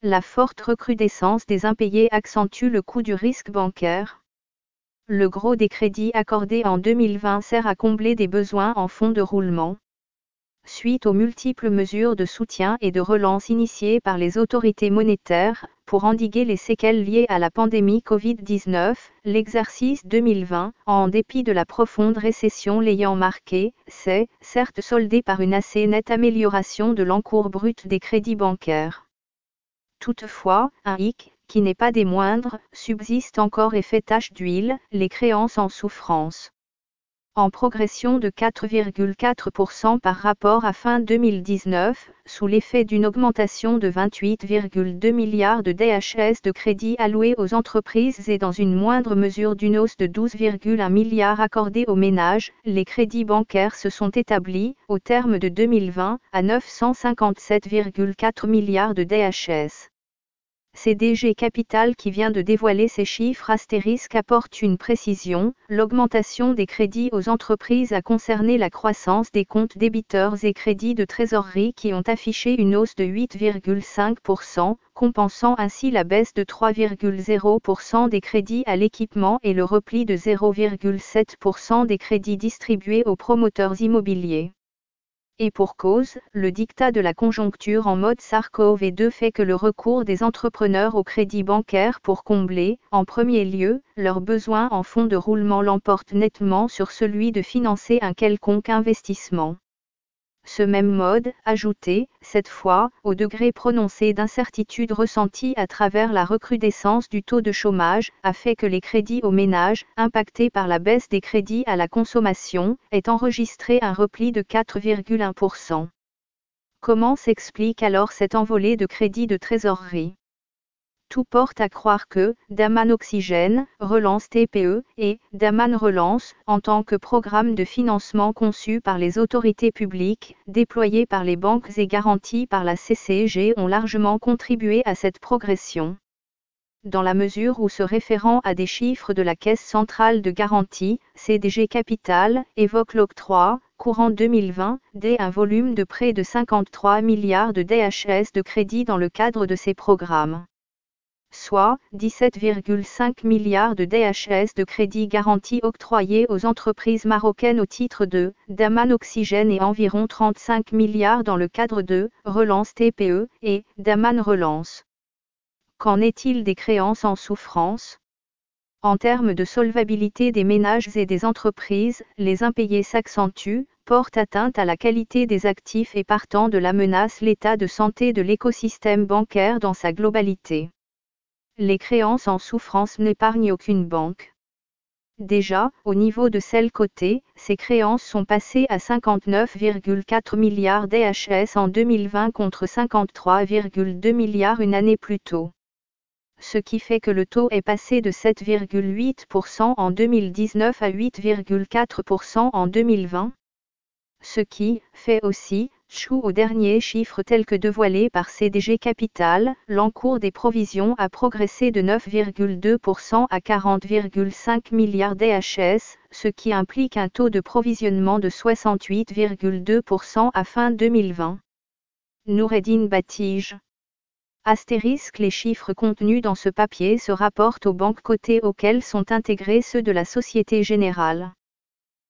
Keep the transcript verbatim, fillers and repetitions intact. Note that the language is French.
La forte recrudescence des impayés accentue le coût du risque bancaire. Le gros des crédits accordés en deux mille vingt sert à combler des besoins en fonds de roulement. Suite aux multiples mesures de soutien et de relance initiées par les autorités monétaires, pour endiguer les séquelles liées à la pandémie covid dix-neuf, l'exercice deux mille vingt, en dépit de la profonde récession l'ayant marqué, s'est, certes soldé par une assez nette amélioration de l'encours brut des crédits bancaires. Toutefois, un hic, qui n'est pas des moindres, subsiste encore et fait tache d'huile, les créances en souffrance. En progression de quatre virgule quatre pour cent par rapport à fin deux mille dix-neuf, sous l'effet d'une augmentation de vingt-huit virgule deux milliards de D H S de crédits alloués aux entreprises et dans une moindre mesure d'une hausse de douze virgule un milliards accordés aux ménages, les crédits bancaires se sont établis, au terme de deux mille vingt, à neuf cent cinquante-sept virgule quatre milliards de D H S. C D G Capital qui vient de dévoiler ces chiffres astérisque apporte une précision, l'augmentation des crédits aux entreprises a concerné la croissance des comptes débiteurs et crédits de trésorerie qui ont affiché une hausse de huit virgule cinq pour cent, compensant ainsi la baisse de trois virgule zéro pour cent des crédits à l'équipement et le repli de zéro virgule sept pour cent des crédits distribués aux promoteurs immobiliers. Et pour cause, le diktat de la conjoncture en mode SARS-CoV deux fait que le recours des entrepreneurs au crédit bancaire pour combler, en premier lieu, leurs besoins en fonds de roulement l'emporte nettement sur celui de financer un quelconque investissement. Ce même mode, ajouté, cette fois, au degré prononcé d'incertitude ressenti à travers la recrudescence du taux de chômage, a fait que les crédits aux ménages, impactés par la baisse des crédits à la consommation, aient enregistré un repli de quatre virgule un pour cent. Comment s'explique alors cette envolée de crédits de trésorerie ? Tout porte à croire que Daman Oxygène, Relance T P E, et Daman Relance, en tant que programme de financement conçu par les autorités publiques, déployé par les banques et garanti par la C C G ont largement contribué à cette progression. Dans la mesure où se référant à des chiffres de la Caisse centrale de garantie, C D G Capital, évoque l'octroi, courant deux mille vingt, d'un volume de près de cinquante-trois milliards de D H S de crédit dans le cadre de ces programmes. Soit dix-sept virgule cinq milliards de D H S de crédits garantis octroyés aux entreprises marocaines au titre de Daman Oxygène et environ trente-cinq milliards dans le cadre de Relance T P E et Daman Relance. Qu'en est-il des créances en souffrance ? En termes de solvabilité des ménages et des entreprises, les impayés s'accentuent, portent atteinte à la qualité des actifs et partant de la menace l'état de santé de l'écosystème bancaire dans sa globalité. Les créances en souffrance n'épargnent aucune banque. Déjà, au niveau de celles cotées, ces créances sont passées à cinquante-neuf virgule quatre milliards D H S en deux mille vingt contre cinquante-trois virgule deux milliards une année plus tôt. Ce qui fait que le taux est passé de sept virgule huit pour cent en deux mille dix-neuf à huit virgule quatre pour cent en deux mille vingt. Ce qui fait aussi, chou aux derniers chiffres tels que dévoilés par C D G Capital, l'encours des provisions a progressé de neuf virgule deux pour cent à quarante virgule cinq milliards D H S, ce qui implique un taux de provisionnement de soixante-huit virgule deux pour cent à fin deux mille vingt. Noureddine Batige. Astérisque les chiffres contenus dans ce papier se rapportent aux banques cotées auxquelles sont intégrés ceux de la Société Générale.